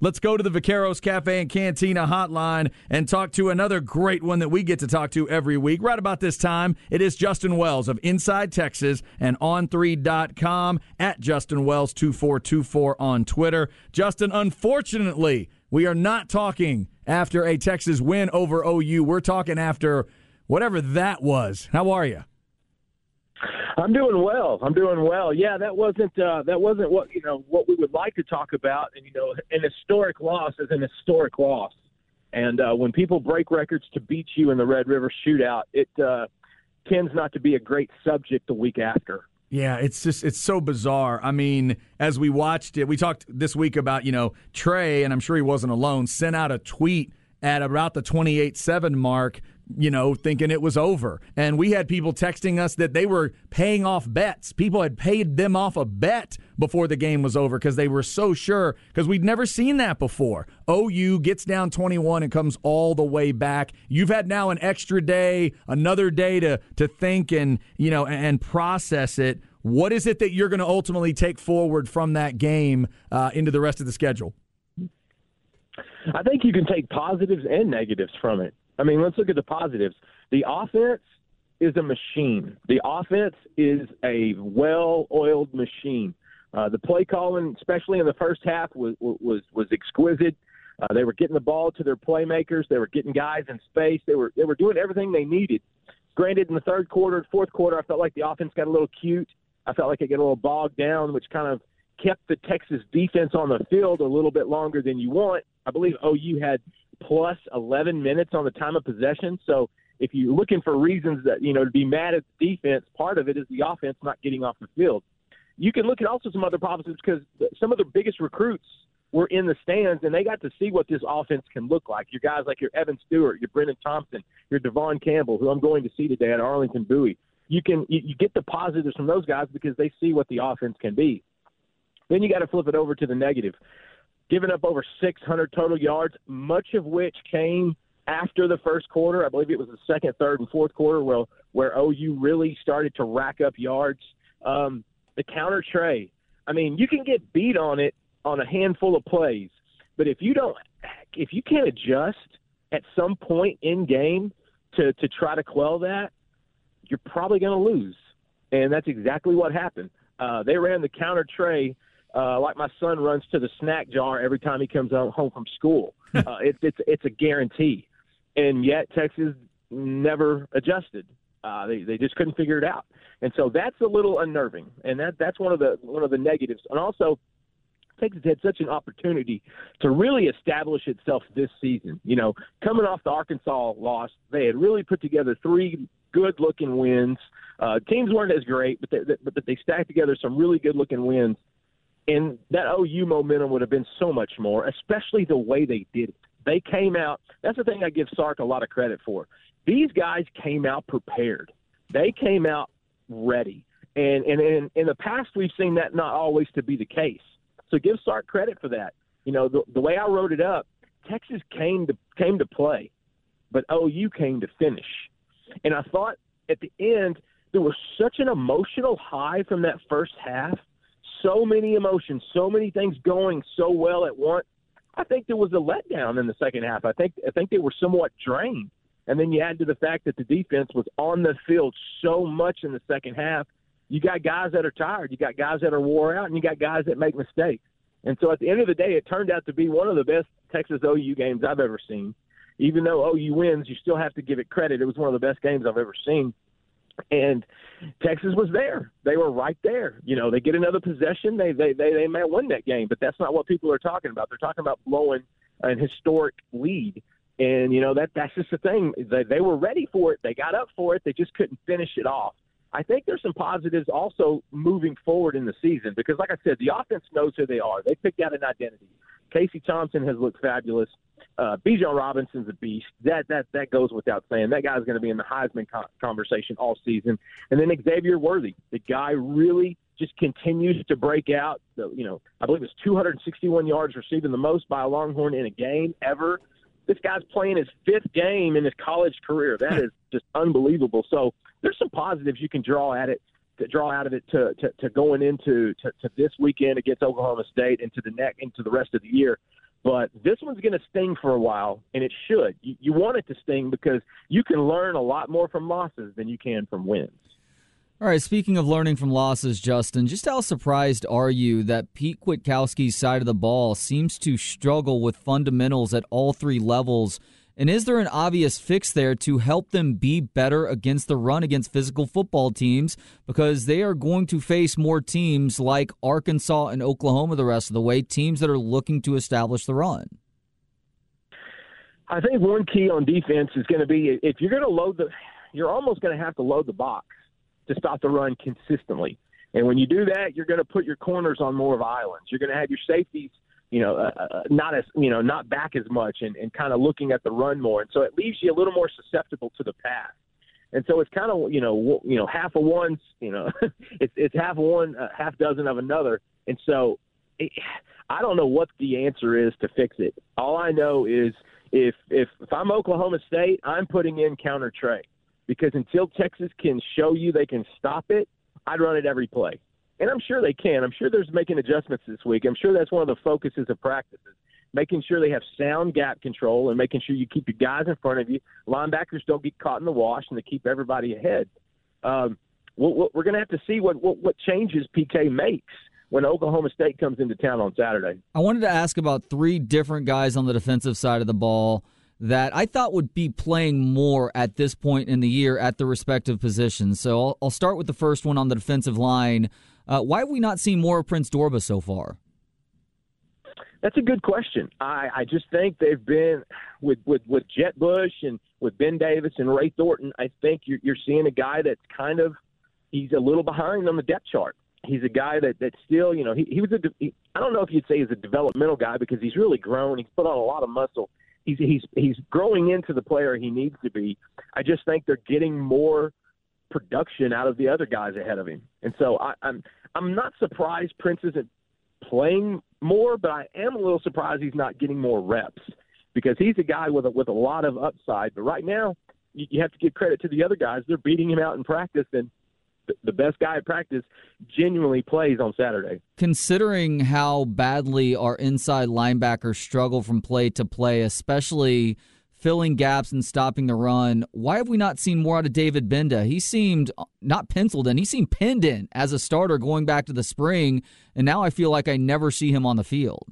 let's go to the Vaqueros Cafe and Cantina hotline and talk to another great one that we get to talk to every week. Right about this time, it is Justin Wells of Inside Texas and On3.com at Justin Wells 2424 on Twitter. Justin, unfortunately, we are not talking after a Texas win over OU. We're talking after whatever that was. How are you? I'm doing well. Yeah, that wasn't what we would like to talk about. And an historic loss is an historic loss. And when people break records to beat you in the Red River Shootout, it tends not to be a great subject the week after. Yeah, it's so bizarre. I mean, as we watched it, we talked this week about, Trey, and I'm sure he wasn't alone, sent out a tweet at about the 28-7 mark, thinking it was over. And we had people texting us that they were paying off bets. People had paid them off a bet before the game was over because they were so sure, because we'd never seen that before. OU gets down 21 and comes all the way back. You've had now an extra day, another day to think and process it. What is it that you're going to ultimately take forward from that game into the rest of the schedule? I think you can take positives and negatives from it. I mean, let's look at the positives. The offense is a machine. The offense is a well-oiled machine. The play calling, especially in the first half, was exquisite. They were getting the ball to their playmakers. They were getting guys in space. They were doing everything they needed. Granted, in the third quarter, fourth quarter, I felt like the offense got a little cute. I felt like it got a little bogged down, which kind of kept the Texas defense on the field a little bit longer than you want. I believe OU had plus 11 minutes on the time of possession. So if you're looking for reasons that, to be mad at the defense, part of it is the offense not getting off the field. You can look at also some other positives because some of the biggest recruits were in the stands, and they got to see what this offense can look like. Your guys like your Evan Stewart, your Brennan Thompson, your Devon Campbell, who I'm going to see today at Arlington Bowie. You get the positives from those guys because they see what the offense can be. Then you got to flip it over to the negative. Giving up over 600 total yards, much of which came after the first quarter. I believe it was the second, third, and fourth quarter where OU really started to rack up yards. The counter Trey, I mean, you can get beat on it on a handful of plays, but if you can't adjust at some point in game to try to quell that, you're probably going to lose. And that's exactly what happened. They ran the counter Trey like my son runs to the snack jar every time he comes home from school. It's a guarantee. And yet Texas never adjusted. They just couldn't figure it out. And so that's a little unnerving. And that's one of the negatives. And also, Texas had such an opportunity to really establish itself this season. Coming off the Arkansas loss, they had really put together 3 good-looking wins. Teams weren't as great, but they stacked together some really good-looking wins. And that OU momentum would have been so much more, especially the way they did it. They came out. That's the thing I give Sark a lot of credit for. These guys came out prepared. They came out ready. And in the past, we've seen that not always to be the case. So give Sark credit for that. The way I wrote it up, Texas came to play, but OU came to finish. And I thought at the end there was such an emotional high from that first half. So many emotions, so many things going so well at once. I think there was a letdown in the second half. I think they were somewhat drained. And then you add to the fact that the defense was on the field so much in the second half. You got guys that are tired. You got guys that are wore out, and you got guys that make mistakes. And so at the end of the day, it turned out to be one of the best Texas OU games I've ever seen. Even though OU wins, you still have to give it credit. It was one of the best games I've ever seen. And Texas was there. They were right there. They get another possession. They might win that game, but that's not what people are talking about. They're talking about blowing an historic lead. And, that's just the thing. They were ready for it. They got up for it. They just couldn't finish it off. I think there's some positives also moving forward in the season because, like I said, the offense knows who they are. They picked out an identity. Casey Thompson has looked fabulous. Bijan Robinson's a beast. That goes without saying. That guy's going to be in the Heisman conversation all season. And then Xavier Worthy, the guy really just continues to break out. I believe it's 261 yards receiving, the most by a Longhorn in a game ever. This guy's playing his 5th game in his college career. That is just unbelievable. So there's some positives you can draw out of it to going into this weekend against Oklahoma State and into the rest of the year. But this one's going to sting for a while, and it should. You want it to sting because you can learn a lot more from losses than you can from wins. All right, speaking of learning from losses, Justin, just how surprised are you that Pete Kwiatkowski's side of the ball seems to struggle with fundamentals at all three levels? And is there an obvious fix there to help them be better against the run against physical football teams? Because they are going to face more teams like Arkansas and Oklahoma the rest of the way, teams that are looking to establish the run. I think one key on defense is going to be if you're going to you're almost going to have to load the box to stop the run consistently. And when you do that, you're going to put your corners on more of islands. You're going to have your safeties not back as much and kind of looking at the run more. And so it leaves you a little more susceptible to the pass. And so it's kind of, half of one, it's half of one, half dozen of another. And so I don't know what the answer is to fix it. All I know is if I'm Oklahoma State, I'm putting in counter Trey because until Texas can show you they can stop it, I'd run it every play. And I'm sure they can. I'm sure there's making adjustments this week. I'm sure that's one of the focuses of practices, making sure they have sound gap control and making sure you keep your guys in front of you. Linebackers don't get caught in the wash and they keep everybody ahead. We're going to have to see what changes PK makes when Oklahoma State comes into town on Saturday. I wanted to ask about three different guys on the defensive side of the ball that I thought would be playing more at this point in the year at the respective positions. So I'll start with the first one on the defensive line. Why have we not seen more of Prince Dorbah so far? That's a good question. I just think they've been with Jet Bush and with Ben Davis and Ray Thornton. I think you're seeing a guy that's he's a little behind on the depth chart. He's a guy that still, he was I don't know if you'd say he's a developmental guy because he's really grown. He's put on a lot of muscle. He's growing into the player he needs to be. I just think they're getting more production out of the other guys ahead of him. And so I'm not surprised Prince isn't playing more, but I am a little surprised he's not getting more reps because he's a guy with a lot of upside. But right now, you have to give credit to the other guys. They're beating him out in practice, and the best guy at practice genuinely plays on Saturday. Considering how badly our inside linebackers struggle from play to play, especially filling gaps and stopping the run, why have we not seen more out of David Benda? He seemed not penciled in. He seemed pinned in as a starter going back to the spring, and now I feel like I never see him on the field.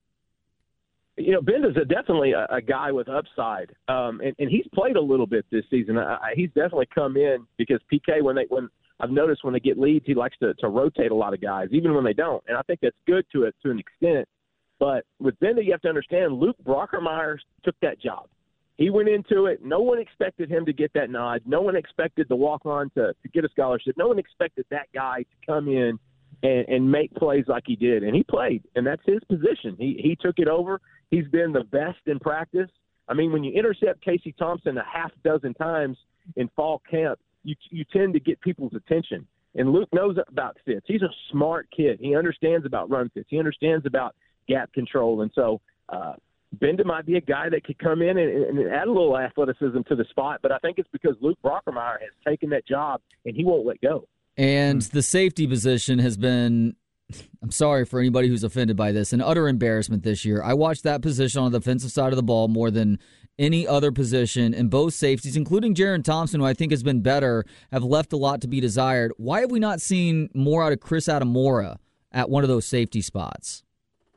Benda's definitely a guy with upside, and he's played a little bit this season. He's definitely come in because PK, when I've noticed when they get leads, he likes to rotate a lot of guys, even when they don't, and I think that's good to an extent. But with Benda, you have to understand Luke Brockermeyer took that job. He went into it. No one expected him to get that nod. No one expected the walk-on to get a scholarship. No one expected that guy to come in and make plays like he did. And he played, and that's his position. He took it over. He's been the best in practice. I mean, when you intercept Casey Thompson a half dozen times in fall camp, you tend to get people's attention. And Luke knows about fits. He's a smart kid. He understands about run fits. He understands about gap control. And so Benda might be a guy that could come in and add a little athleticism to the spot, but I think it's because Luke Brockermeyer has taken that job, and he won't let go. And the safety position has been, I'm sorry for anybody who's offended by this, an utter embarrassment this year. I watched that position on the defensive side of the ball more than any other position, and both safeties, including Jaron Thompson, who I think has been better, have left a lot to be desired. Why have we not seen more out of Chris Adamora at one of those safety spots?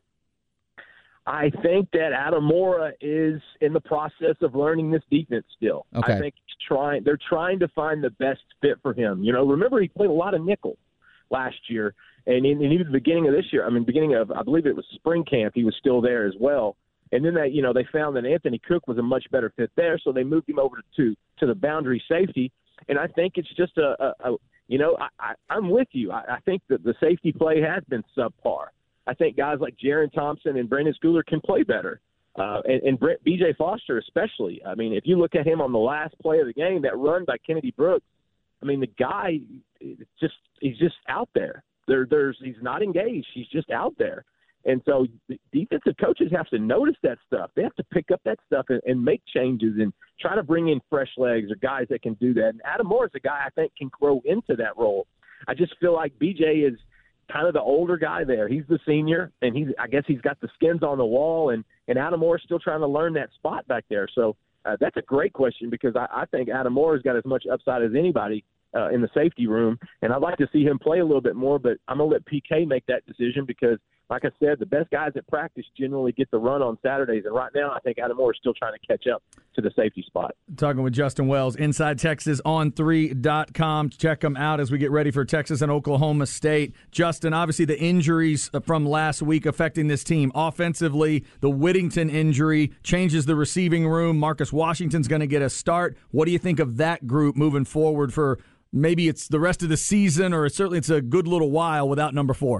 I think that Adamora is in the process of learning this defense still. Okay. I think they're trying to find the best fit for him. Remember he played a lot of nickel last year, and even the beginning of this year, I believe it was spring camp, he was still there as well. And then they found that Anthony Cook was a much better fit there, so they moved him over to the boundary safety. And I think it's just I'm with you. I think that the safety play has been subpar. I think guys like Jaron Thompson and Brandon Schooler can play better, and B.J. Foster especially. I mean, if you look at him on the last play of the game, that run by Kennedy Brooks, I mean, the guy he's just out there. He's not engaged. He's just out there. And so the defensive coaches have to notice that stuff. They have to pick up that stuff and make changes and try to bring in fresh legs or guys that can do that. And Adam Moore is a guy I think can grow into that role. I just feel like BJ kind of the older guy there. He's the senior, and I guess he's got the skins on the wall, and Adam Moore's still trying to learn that spot back there. So that's a great question, because I think Adam Moore's got as much upside as anybody in the safety room, and I'd like to see him play a little bit more, but I'm going to let PK make that decision because, like I said, the best guys at practice generally get the run on Saturdays, and right now I think Adam Moore is still trying to catch up to the safety spot. Talking with Justin Wells, InsideTexasOn3.com. Check them out as we get ready for Texas and Oklahoma State. Justin, obviously the injuries from last week affecting this team. Offensively, the Whittington injury changes the receiving room. Marcus Washington's going to get a start. What do you think of that group moving forward for maybe it's the rest of the season, or certainly it's a good little while without number 4?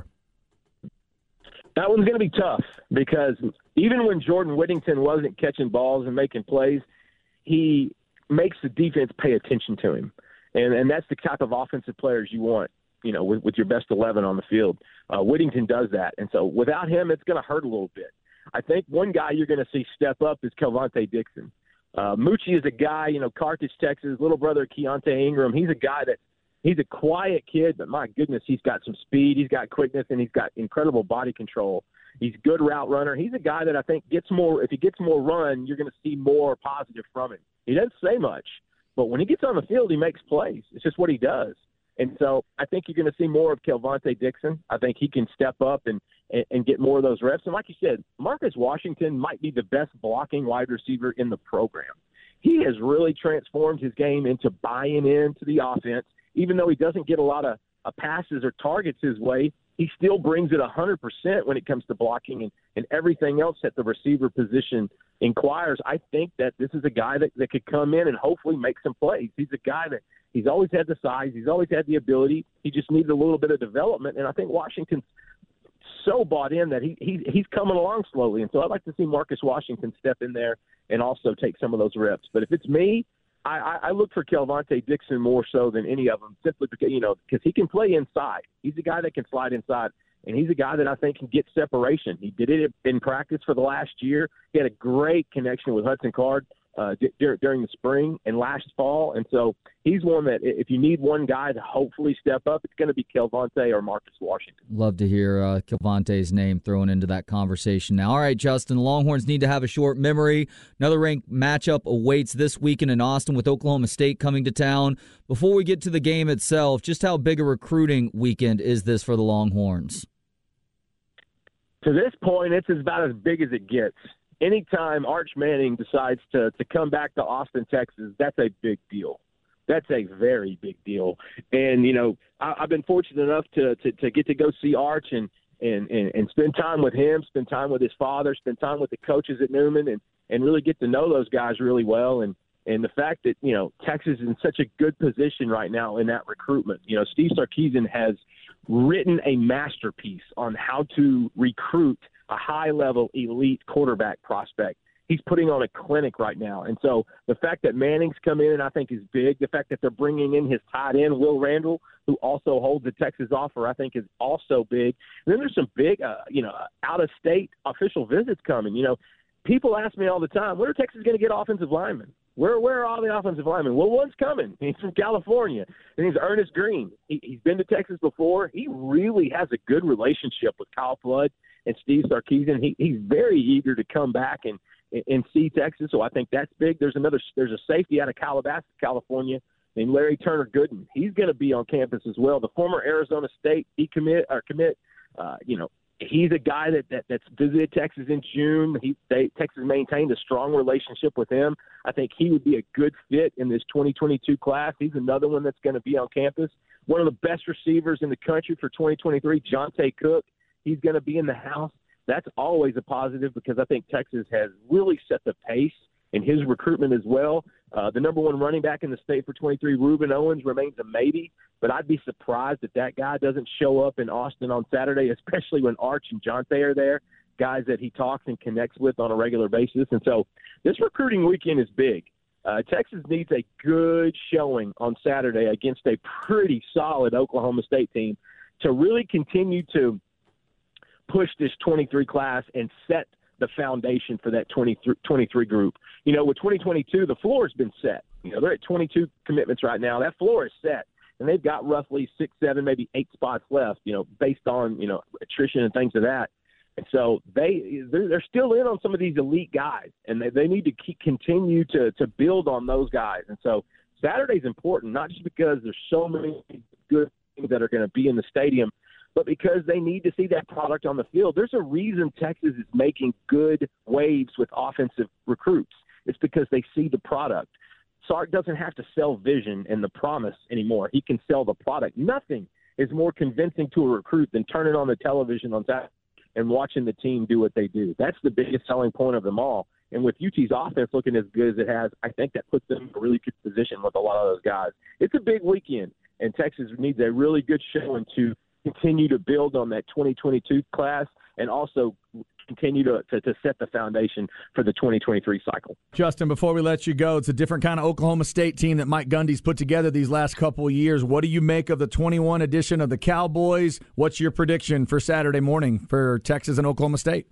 That one's going to be tough because even when Jordan Whittington wasn't catching balls and making plays, he makes the defense pay attention to him. And that's the type of offensive players you want, with your best 11 on the field. Whittington does that. And so without him, it's going to hurt a little bit. I think one guy you're going to see step up is Kelvontae Dixon. Moochie is a guy, Carthage, Texas, little brother of Keontae Ingram. He's a guy that he's a quiet kid, but my goodness, he's got some speed, he's got quickness, and he's got incredible body control. He's a good route runner. He's a guy that I think if he gets more run, you're going to see more positive from him. He doesn't say much, but when he gets on the field, he makes plays. It's just what he does. And so I think you're going to see more of Kelvontae Dixon. I think he can step up and get more of those reps. And like you said, Marcus Washington might be the best blocking wide receiver in the program. He has really transformed his game into buying into the offense. Even though he doesn't get a lot of passes or targets his way, he still brings it 100% when it comes to blocking and everything else that the receiver position inquires. I think that this is a guy that could come in and hopefully make some plays. He's a guy that he's always had the size. He's always had the ability. He just needs a little bit of development, and I think Washington's so bought in that he's coming along slowly. And so I'd like to see Marcus Washington step in there and also take some of those reps. But if it's me, I look for Kelvontae Dixon more so than any of them, simply because he can play inside. He's a guy that can slide inside, and he's a guy that I think can get separation. He did it in practice for the last year. He had a great connection with Hudson Card during the spring and last fall, and so he's one that if you need one guy to hopefully step up, it's going to be Kelvontae or Marcus Washington. Love to hear Kelvontae's name thrown into that conversation now. All right, Justin, the Longhorns need to have a short memory. Another ranked matchup awaits this weekend in Austin with Oklahoma State coming to town. Before we get to the game itself, just how big a recruiting weekend is this for the Longhorns? To this point, it's about as big as it gets. Anytime Arch Manning decides to come back to Austin, Texas, that's a big deal. That's a very big deal. And, I've been fortunate enough to get to go see Arch and spend time with him, spend time with his father, spend time with the coaches at Newman and really get to know those guys really well. And the fact that, Texas is in such a good position right now in that recruitment. Steve Sarkisian has written a masterpiece on how to recruit a high-level elite quarterback prospect. He's putting on a clinic right now. And so the fact that Manning's come in, I think, is big. The fact that they're bringing in his tight end, Will Randall, who also holds the Texas offer, I think is also big. And then there's some big, out-of-state official visits coming. People ask me all the time, when are Texas going to get offensive linemen? Where are all the offensive linemen? Well, one's coming. He's from California. And he's Ernest Green. He's been to Texas before. He really has a good relationship with Kyle Flood and Steve Sarkisian. He's very eager to come back and see Texas, so I think that's big. There's a safety out of Calabasas, California, named Larry Turner Gooden. He's going to be on campus as well. The former Arizona State commit. He's a guy that's visited Texas in June. Texas maintained a strong relationship with him. I think he would be a good fit in this 2022 class. He's another one that's going to be on campus. One of the best receivers in the country for 2023, Jonte Cook. He's going to be in the house. That's always a positive because I think Texas has really set the pace in his recruitment as well. The number one running back in the state for 23, Reuben Owens, remains a maybe, but I'd be surprised if that guy doesn't show up in Austin on Saturday, especially when Arch and Jonte are there, guys that he talks and connects with on a regular basis. And so this recruiting weekend is big. Texas needs a good showing on Saturday against a pretty solid Oklahoma State team to really continue to push this 23 class and set the foundation for that 23 group. With 2022, the floor has been set. They're at 22 commitments right now. That floor is set. and they've got roughly 6, 7, maybe 8 spots left, based on, attrition and things of that. And so they're still in on some of these elite guys, and they need to continue to build on those guys. And so Saturday's important, not just because there's so many good things that are going to be in the stadium, but because they need to see that product on the field. There's a reason Texas is making good waves with offensive recruits. It's because they see the product. Sark doesn't have to sell vision and the promise anymore. He can sell the product. Nothing is more convincing to a recruit than turning on the television on Saturday and watching the team do what they do. That's the biggest selling point of them all. And with UT's offense looking as good as it has, I think that puts them in a really good position with a lot of those guys. It's a big weekend, and Texas needs a really good showing to continue to build on that 2022 class and also continue to set the foundation for the 2023 cycle. Justin, before we let you go, it's a different kind of Oklahoma State team that Mike Gundy's put together these last couple of years. What do you make of the 21 edition of the Cowboys? What's your prediction for Saturday morning for Texas and Oklahoma State?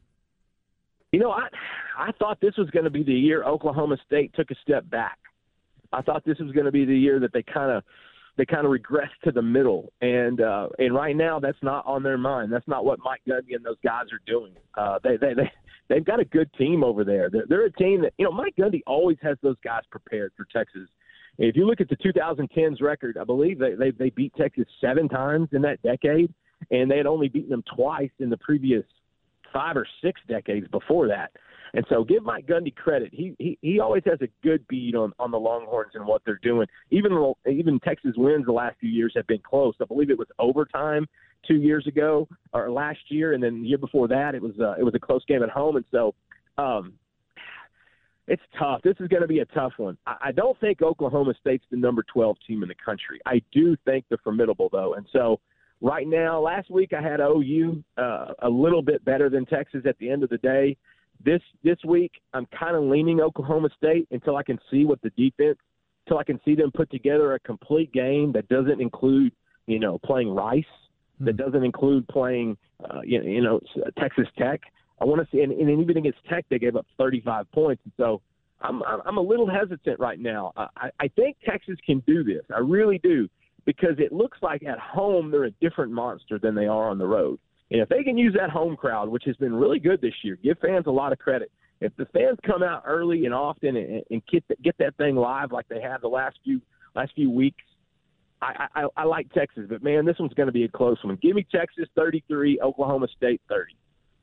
I thought this was going to be the year Oklahoma State took a step back. I thought this was going to be the year that they kind of regressed to the middle, and right now that's not on their mind. That's not what Mike Gundy and those guys are doing. They've got a good team over there. They're a team that Mike Gundy always has those guys prepared for Texas. If you look at the 2010s record, I believe they beat Texas 7 times in that decade, and they had only beaten them twice in the previous 5 or 6 decades before that. And so give Mike Gundy credit. He always has a good beat on the Longhorns and what they're doing. Even Texas wins the last few years have been close. I believe it was overtime 2 years ago or last year, and then the year before that it was a close game at home. And so it's tough. This is going to be a tough one. I don't think Oklahoma State's the number 12 team in the country. I do think they're formidable, though. And so right now, last week I had OU a little bit better than Texas at the end of the day. This week, I'm kind of leaning Oklahoma State until I can see what the defense, until I can see them put together a complete game that doesn't include, playing Rice, that doesn't include playing, Texas Tech. I want to see, and even against Tech, they gave up 35 points. And so I'm a little hesitant right now. I think Texas can do this. I really do, because it looks like at home they're a different monster than they are on the road. And if they can use that home crowd, which has been really good this year, give fans a lot of credit. If the fans come out early and often and get that thing live like they have the last few weeks, I like Texas. But, man, this one's going to be a close one. Give me Texas 33, Oklahoma State 30.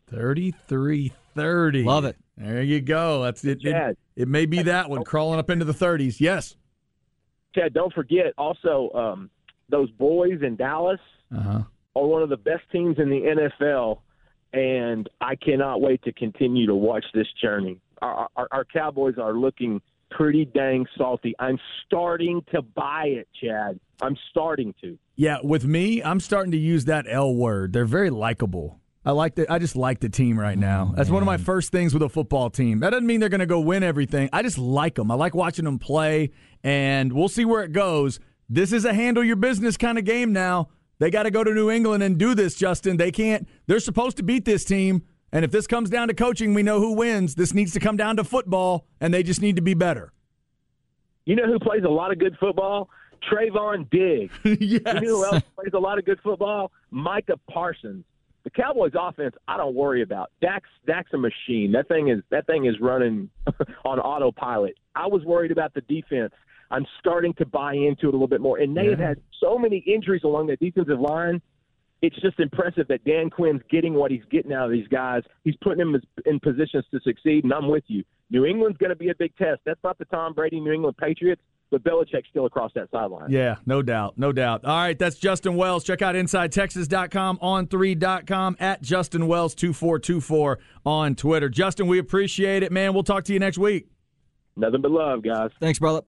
33-30. Love it. There you go. That's it. It may be that one crawling up into the 30s. Yes. Chad, don't forget also those boys in Dallas are one of the best teams in the NFL, and I cannot wait to continue to watch this journey. Our Cowboys are looking pretty dang salty. I'm starting to buy it, Chad. I'm starting to. Yeah, with me, I'm starting to use that L word. They're very likable. I just like the team right now. That's one of my first things with a football team. That doesn't mean they're going to go win everything. I just like them. I like watching them play, and we'll see where it goes. This is a handle your business kind of game now. They got to go to New England and do this, Justin. They can't. They're supposed to beat this team, and if this comes down to coaching, we know who wins. This needs to come down to football, and they just need to be better. You know who plays a lot of good football? Trayvon Diggs. Yes. You know who else plays a lot of good football? Micah Parsons. The Cowboys' offense, I don't worry about. Dak's a machine. That thing is running on autopilot. I was worried about the defense. I'm starting to buy into it a little bit more. And they have had so many injuries along the defensive line. It's just impressive that Dan Quinn's getting what he's getting out of these guys. He's putting them in positions to succeed, and I'm with you. New England's going to be a big test. That's not the Tom Brady New England Patriots, but Belichick's still across that sideline. Yeah, no doubt. No doubt. All right, that's Justin Wells. Check out InsideTexas.com, on3.com, at Justin Wells 2424 on Twitter. Justin, we appreciate it, man. We'll talk to you next week. Nothing but love, guys. Thanks, brother.